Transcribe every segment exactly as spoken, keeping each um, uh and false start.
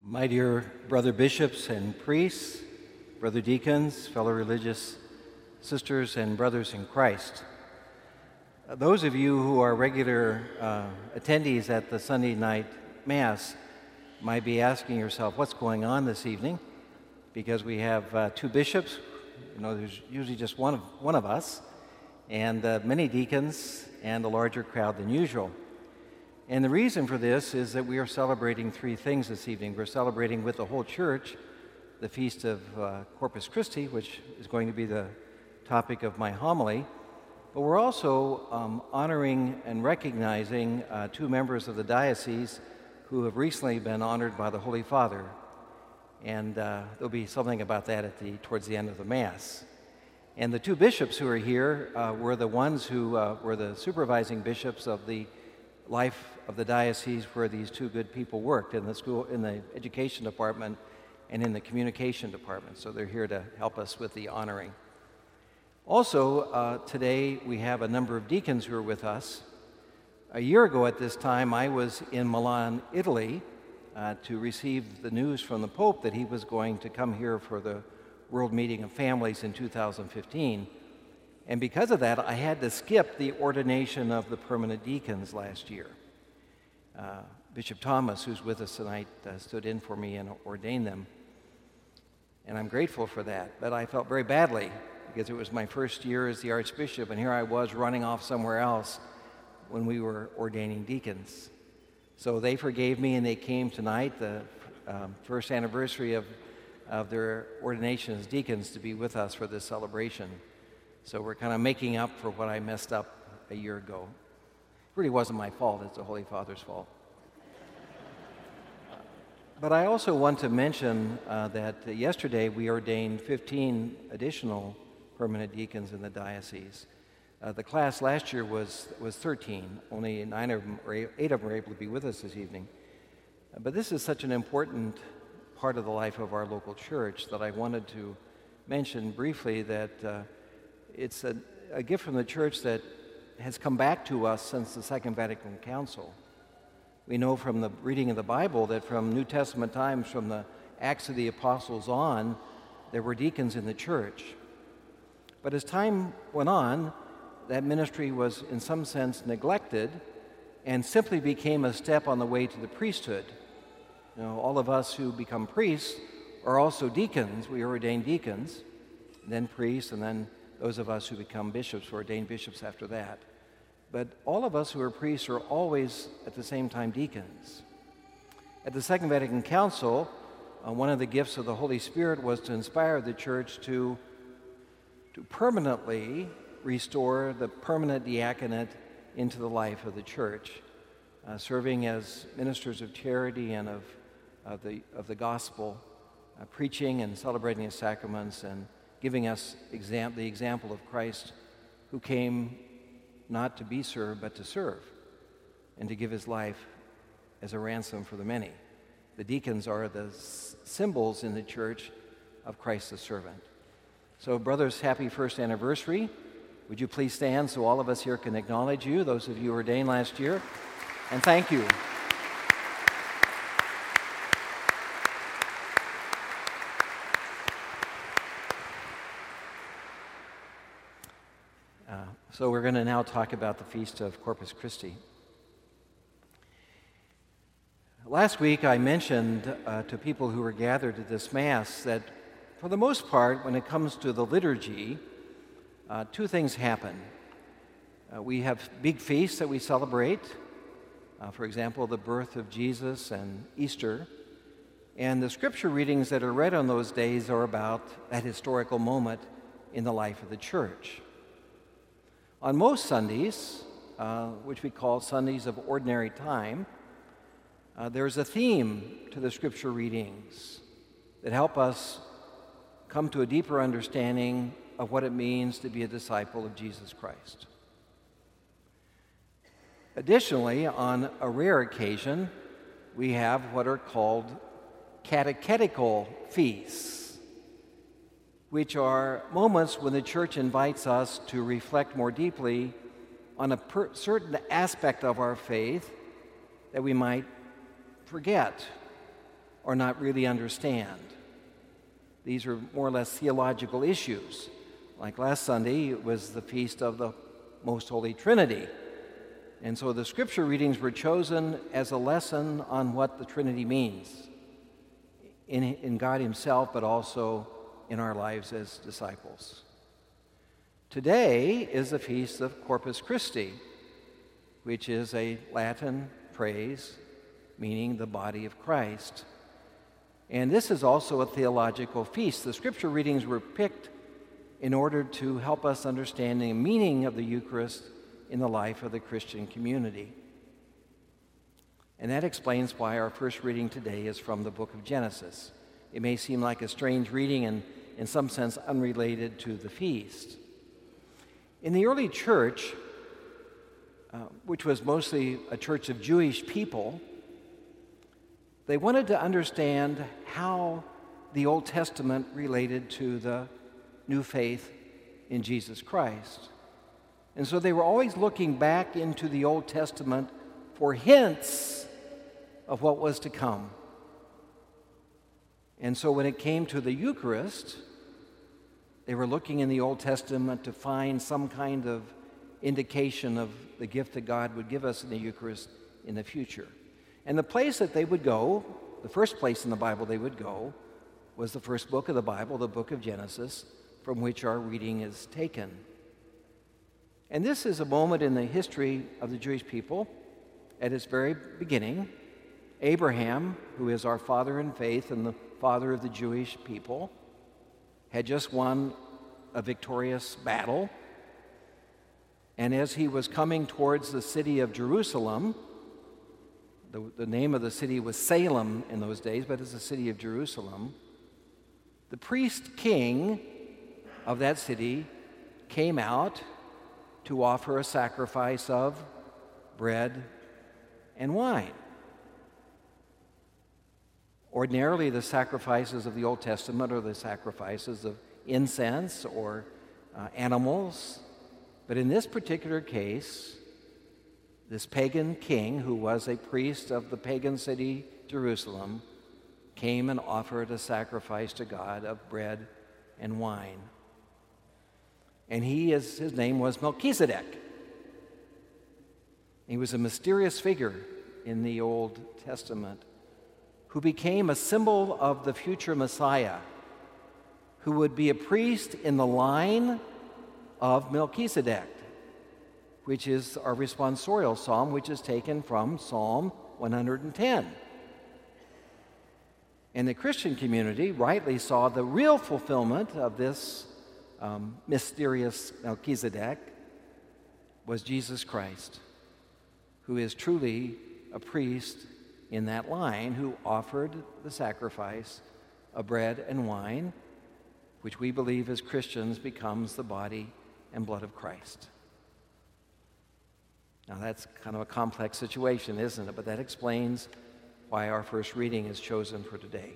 My dear brother bishops and priests, brother deacons, fellow religious sisters and brothers in Christ, uh, those of you who are regular uh, attendees at the Sunday night Mass might be asking yourself, what's going on this evening? Because we have uh, two bishops, you know, there's usually just one of, one of us, and uh, many deacons and a larger crowd than usual. And the reason for this is that we are celebrating three things this evening. We're celebrating with the whole church the feast of uh, Corpus Christi, which is going to be the topic of my homily. But we're also um, honoring and recognizing uh, two members of the diocese who have recently been honored by the Holy Father. And uh, there'll be something about that at the towards the end of the Mass. And the two bishops who are here uh, were the ones who uh, were the supervising bishops of the life of the diocese where these two good people worked, in the school, in the education department and in the communication department. So they're here to help us with the honoring. Also, uh, today we have a number of deacons who are with us. A year ago at this time, I was in Milan, Italy, uh, to receive the news from the Pope that he was going to come here for the World Meeting of Families in two thousand fifteen. And because of that, I had to skip the ordination of the permanent deacons last year. Uh, Bishop Thomas, who's with us tonight, uh, stood in for me and ordained them. And I'm grateful for that. But I felt very badly because it was my first year as the Archbishop, and here I was running off somewhere else when we were ordaining deacons. So they forgave me, and they came tonight, the um, first anniversary of, of their ordination as deacons, to be with us for this celebration. So we're kind of making up for what I messed up a year ago. It really wasn't my fault, it's the Holy Father's fault. But I also want to mention uh, that uh, yesterday we ordained fifteen additional permanent deacons in the diocese. Uh, the class last year was, was thirteen. Only nine of them, or eight of them were able to be with us this evening. Uh, but this is such an important part of the life of our local church that I wanted to mention briefly that uh, it's a, a gift from the church that has come back to us since the Second Vatican Council. We know from the reading of the Bible that from New Testament times, from the Acts of the Apostles on, there were deacons in the church. But as time went on, that ministry was in some sense neglected and simply became a step on the way to the priesthood. You know, all of us who become priests are also deacons. We are ordained deacons, then priests, and then those of us who become bishops, were ordained bishops after that. But all of us who are priests are always, at the same time, deacons. At the Second Vatican Council, uh, one of the gifts of the Holy Spirit was to inspire the church to, to permanently restore the permanent diaconate into the life of the church, uh, serving as ministers of charity and of, of, the, of the gospel, uh, preaching and celebrating the sacraments, and giving us exam- the example of Christ, who came not to be served, but to serve, and to give his life as a ransom for the many. The deacons are the s- symbols in the church of Christ the servant. So, brothers, happy first anniversary. Would you please stand so all of us here can acknowledge you, those of you ordained last year, and thank you. So we're going to now talk about the Feast of Corpus Christi. Last week I mentioned uh, to people who were gathered at this Mass that for the most part, when it comes to the liturgy, uh, two things happen. Uh, we have big feasts that we celebrate, uh, for example, the birth of Jesus and Easter, and the scripture readings that are read on those days are about that historical moment in the life of the church. On most Sundays, uh, which we call Sundays of Ordinary Time, uh, there's a theme to the scripture readings that help us come to a deeper understanding of what it means to be a disciple of Jesus Christ. Additionally, on a rare occasion, we have what are called catechetical feasts, which are moments when the church invites us to reflect more deeply on a per- certain aspect of our faith that we might forget or not really understand. These are more or less theological issues. Like last Sunday, it was the feast of the Most Holy Trinity. And so the scripture readings were chosen as a lesson on what the Trinity means in, in God himself, but also in our lives as disciples. Today is the feast of Corpus Christi, which is a Latin phrase meaning the body of Christ. And this is also a theological feast. The scripture readings were picked in order to help us understand the meaning of the Eucharist in the life of the Christian community. And that explains why our first reading today is from the book of Genesis. It may seem like a strange reading and, in some sense, unrelated to the feast. In the early church, uh, which was mostly a church of Jewish people, they wanted to understand how the Old Testament related to the new faith in Jesus Christ. And so they were always looking back into the Old Testament for hints of what was to come. And so when it came to the Eucharist, they were looking in the Old Testament to find some kind of indication of the gift that God would give us in the Eucharist in the future. And the place that they would go, the first place in the Bible they would go, was the first book of the Bible, the book of Genesis, from which our reading is taken. And this is a moment in the history of the Jewish people at its very beginning. Abraham, who is our father in faith and the father of the Jewish people, had just won a victorious battle. And as he was coming towards the city of Jerusalem, the, the name of the city was Salem in those days, but it's the city of Jerusalem, the priest king of that city came out to offer a sacrifice of bread and wine. Ordinarily, the sacrifices of the Old Testament are the sacrifices of incense or uh, animals. But in this particular case, this pagan king, who was a priest of the pagan city Jerusalem, came and offered a sacrifice to God of bread and wine. And he is, his name was Melchizedek. He was a mysterious figure in the Old Testament who became a symbol of the future Messiah, who would be a priest in the line of Melchizedek, which is our responsorial psalm, which is taken from Psalm one hundred ten. And the Christian community rightly saw the real fulfillment of this um, mysterious Melchizedek was Jesus Christ, who is truly a priest in that line, who offered the sacrifice of bread and wine, which we believe as Christians becomes the body and blood of Christ. Now that's kind of a complex situation, isn't it? But that explains why our first reading is chosen for today.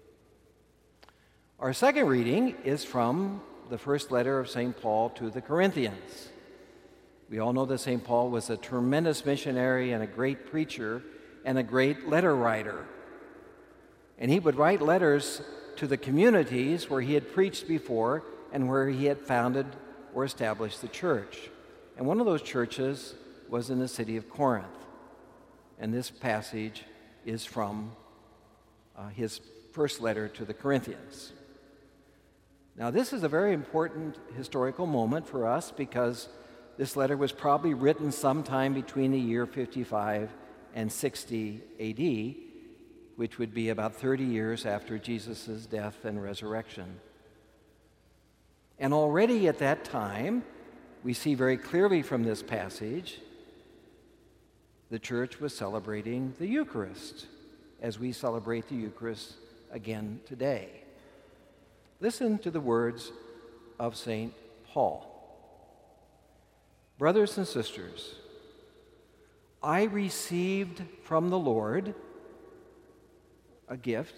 Our second reading is from the first letter of Saint Paul to the Corinthians. We all know that Saint Paul was a tremendous missionary and a great preacher and a great letter writer. And he would write letters to the communities where he had preached before and where he had founded or established the church. And one of those churches was in the city of Corinth. And this passage is from uh, his first letter to the Corinthians. Now, this is a very important historical moment for us because this letter was probably written sometime between the year fifty-five and sixty A D, which would be about thirty years after Jesus' death and resurrection. And already at that time, we see very clearly from this passage, the church was celebrating the Eucharist, as we celebrate the Eucharist again today. Listen to the words of Saint Paul. Brothers and sisters, I received from the Lord a gift,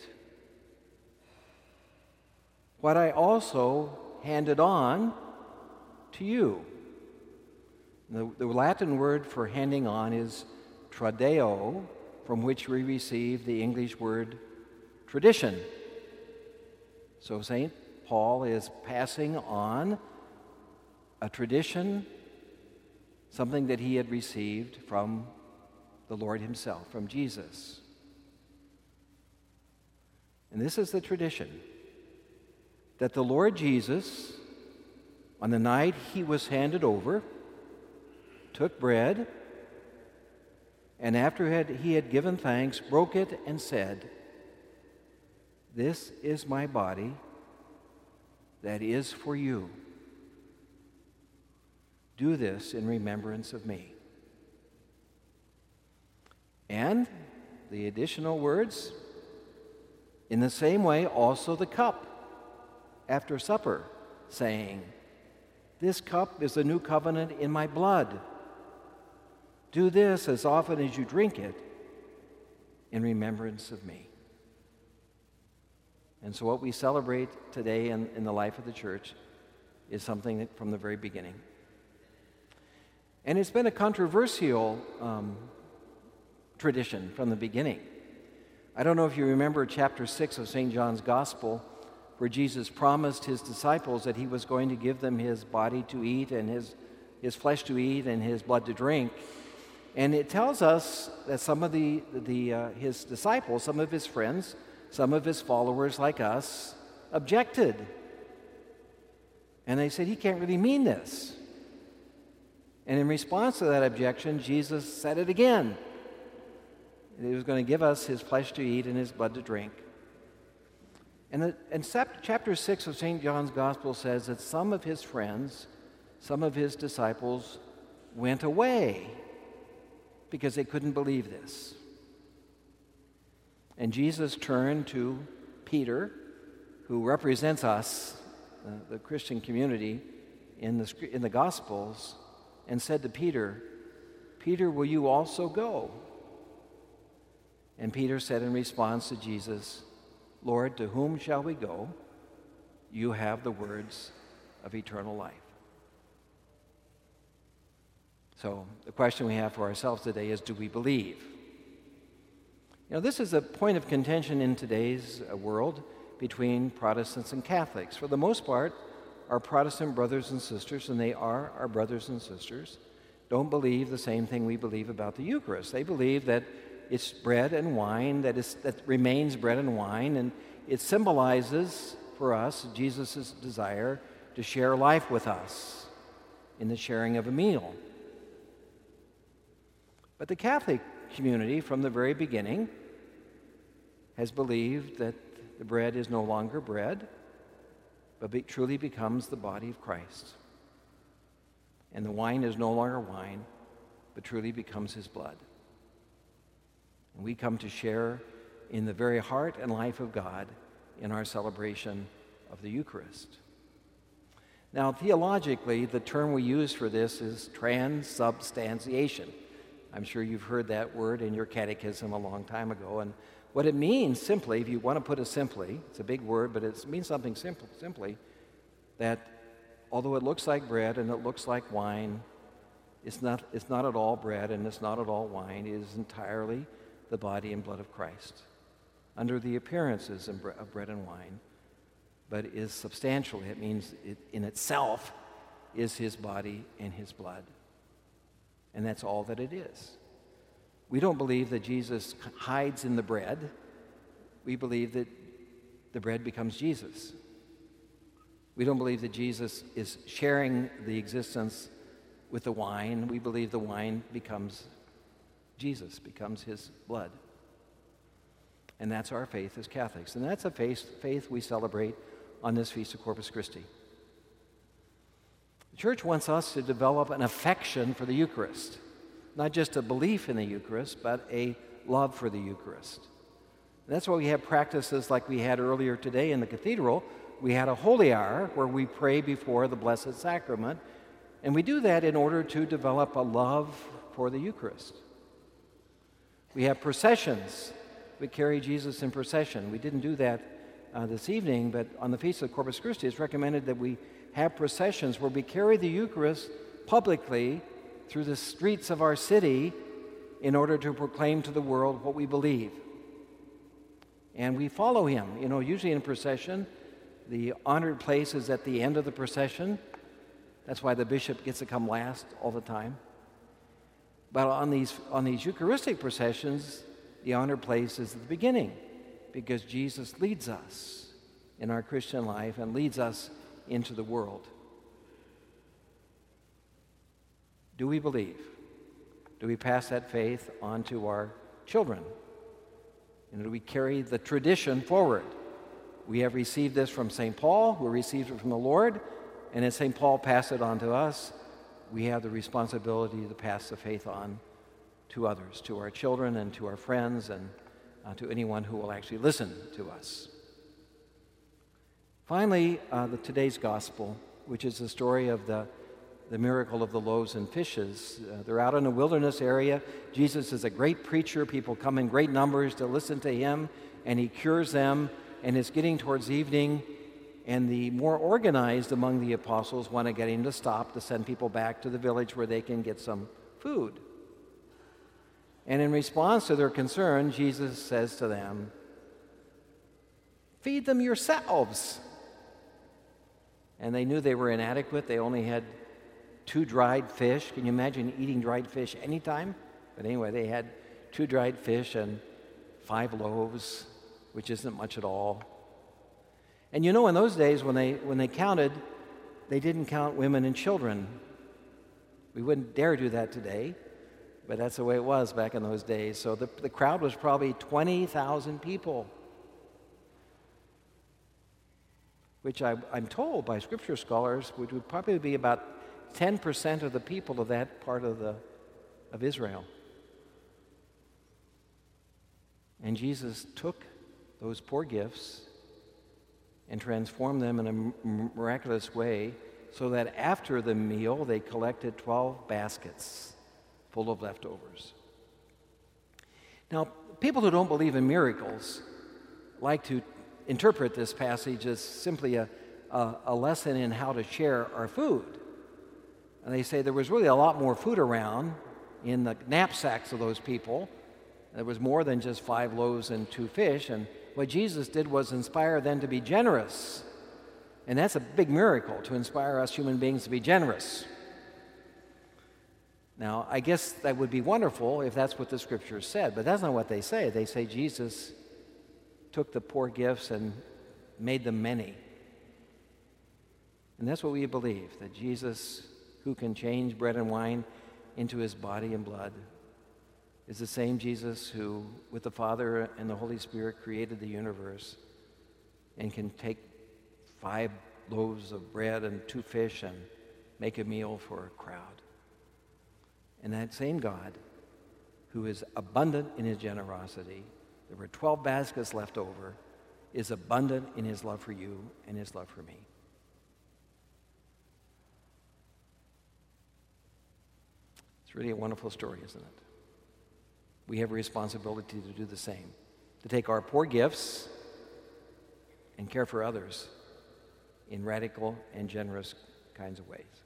what I also handed on to you. The, the Latin word for handing on is tradeo, from which we receive the English word tradition. So Saint Paul is passing on a tradition, something that he had received from the Lord himself, from Jesus. And this is the tradition, that the Lord Jesus, on the night he was handed over, took bread, and after he had given thanks, broke it and said, "This is my body that is for you. Do this in remembrance of me." And the additional words, "In the same way also the cup after supper, saying, 'This cup is the new covenant in my blood. Do this as often as you drink it in remembrance of me.'" And so what we celebrate today in, in the life of the church is something that from the very beginning. And it's been a controversial um, tradition from the beginning. I don't know if you remember chapter six of Saint John's Gospel, where Jesus promised his disciples that he was going to give them his body to eat and his, his flesh to eat and his blood to drink. And it tells us that some of the, the uh, his disciples, some of his friends, some of his followers like us, objected. And they said, he can't really mean this. And in response to that objection, Jesus said it again. He was going to give us his flesh to eat and his blood to drink. And, the, and chapter six of Saint John's Gospel says that some of his friends, some of his disciples went away because they couldn't believe this. And Jesus turned to Peter, who represents us, uh, the Christian community, in the, in the Gospels, and said to Peter, "Peter, will you also go?" And Peter said in response to Jesus, "Lord, to whom shall we go? You have the words of eternal life." So the question we have for ourselves today is, do we believe? You know, this is a point of contention in today's uh, world between Protestants and Catholics. For the most part, our Protestant brothers and sisters, and they are our brothers and sisters, don't believe the same thing we believe about the Eucharist. They believe that it's bread and wine, that, is, that remains bread and wine, and it symbolizes for us Jesus' desire to share life with us in the sharing of a meal. But the Catholic community, from the very beginning, has believed that the bread is no longer bread, but be, truly becomes the body of Christ. And the wine is no longer wine, but truly becomes his blood. And we come to share in the very heart and life of God in our celebration of the Eucharist. Now, theologically, the term we use for this is transubstantiation. I'm sure you've heard that word in your catechism a long time ago. And what it means simply, if you want to put it simply, it's a big word, but it means something simple, simply, that although it looks like bread and it looks like wine, it's not, it's not at all bread and it's not at all wine. It is entirely the body and blood of Christ, under the appearances of bread and wine, but is substantially, it means it in itself is his body and his blood. And that's all that it is. We don't believe that Jesus hides in the bread. We believe that the bread becomes Jesus. We don't believe that Jesus is sharing the existence with the wine. We believe the wine becomes Jesus, becomes his blood. And that's our faith as Catholics. And that's a faith, faith we celebrate on this Feast of Corpus Christi. The Church wants us to develop an affection for the Eucharist, not just a belief in the Eucharist, but a love for the Eucharist. And that's why we have practices like we had earlier today in the cathedral. We had a holy hour where we pray before the Blessed Sacrament, and we do that in order to develop a love for the Eucharist. We have processions. We carry Jesus in procession. We didn't do that uh, this evening, but on the Feast of Corpus Christi, it's recommended that we have processions where we carry the Eucharist publicly through the streets of our city in order to proclaim to the world what we believe. and we follow him. You know, usually in procession, the honored place is at the end of the procession. That's why the bishop gets to come last all the time. But on these, on these Eucharistic processions, the honored place is at the beginning, because Jesus leads us in our Christian life and leads us into the world. Do we believe? Do we pass that faith on to our children? And do we carry the tradition forward? We have received this from Saint Paul, who received it from the Lord, and as Saint Paul passed it on to us, we have the responsibility to pass the faith on to others, to our children and to our friends and uh, to anyone who will actually listen to us. Finally, uh, the, today's gospel, which is the story of the, the miracle of the loaves and fishes. Uh, they're out in a wilderness area. Jesus is a great preacher. People come in great numbers to listen to him, and he cures them, and it's getting towards evening, and the more organized among the apostles want to get him to stop, to send people back to the village where they can get some food. And in response to their concern, Jesus says to them, "Feed them yourselves." And they knew they were inadequate. They only had two dried fish. Can you imagine eating dried fish anytime? But anyway, they had two dried fish and five loaves, which isn't much at all. And you know, in those days when they, when they counted, they didn't count women and children. We wouldn't dare do that today, but that's the way it was back in those days. So the, the crowd was probably twenty thousand people, which I, I'm told by scripture scholars which would probably be about ten percent of the people of that part of, the, of Israel. And Jesus took those poor gifts and transformed them in a miraculous way so that after the meal they collected twelve baskets full of leftovers. Now, people who don't believe in miracles like to interpret this passage as simply a, a, a lesson in how to share our food. And they say there was really a lot more food around in the knapsacks of those people. There was more than just five loaves and two fish, and what Jesus did was inspire them to be generous. And that's a big miracle, to inspire us human beings to be generous. Now, I guess that would be wonderful if that's what the scriptures said, but that's not what they say. They say Jesus took the poor gifts and made them many. And that's what we believe, that Jesus, who can change bread and wine into his body and blood, is the same Jesus who, with the Father and the Holy Spirit, created the universe and can take five loaves of bread and two fish and make a meal for a crowd. And that same God, who is abundant in his generosity, there were twelve baskets left over, is abundant in his love for you and his love for me. It's really a wonderful story, isn't it? We have a responsibility to do the same, to take our poor gifts and care for others in radical and generous kinds of ways.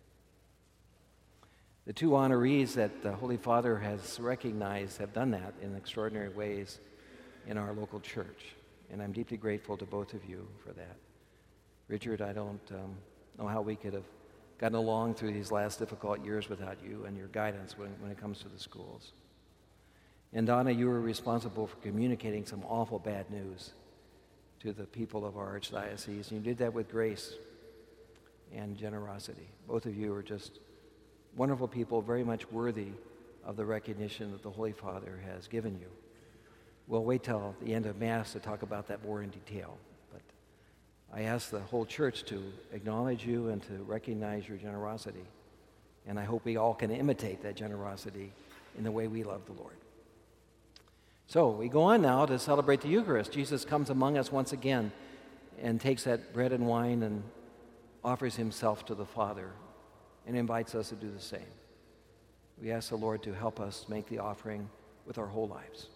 The two honorees that the Holy Father has recognized have done that in extraordinary ways in our local church, and I'm deeply grateful to both of you for that. Richard, I don't um, know how we could have gotten along through these last difficult years without you and your guidance when, when it comes to the schools. And Donna, you were responsible for communicating some awful bad news to the people of our archdiocese, and you did that with grace and generosity. Both of you are just wonderful people, very much worthy of the recognition that the Holy Father has given you. We'll wait till the end of Mass to talk about that more in detail, but I ask the whole church to acknowledge you and to recognize your generosity, and I hope we all can imitate that generosity in the way we love the Lord. So we go on now to celebrate the Eucharist. Jesus comes among us once again and takes that bread and wine and offers himself to the Father and invites us to do the same. We ask the Lord to help us make the offering with our whole lives.